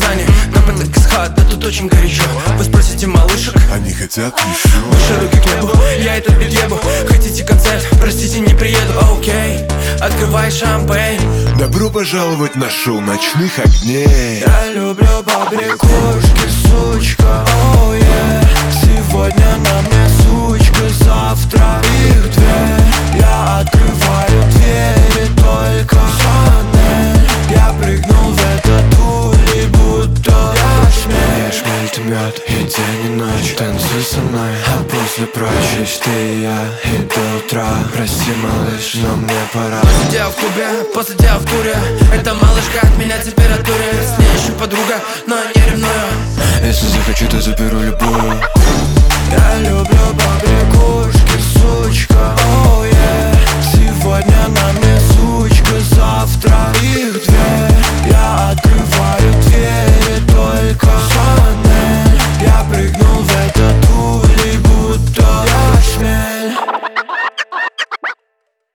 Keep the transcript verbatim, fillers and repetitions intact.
здание. На пятак исход, да тут очень горячо. Вы спросите малышек, они хотят еще. ваши руки к небу, я этот бит ебу. Хотите концерт, простите, не приеду. Окей, открывай шампейн. Добро пожаловать на шоу ночных огней. Я люблю побрякушки, сучка, оу, oh, yeah. Сегодня на мне сучка, завтра их две. Я открываю двери только Шанель. Я прыгнул в этот улей, будто я шмель. Я шмель, ты мед, и день и ночь. Танцуй со мной, а после прочь. Лишь ты и я, и до утра. Прости, малыш, но мне пора. После дела в клубе, после дела в туре. Эта малышка от меня температуре. С ней еще подруга, но не ревную. Если захочу, то заберу любую.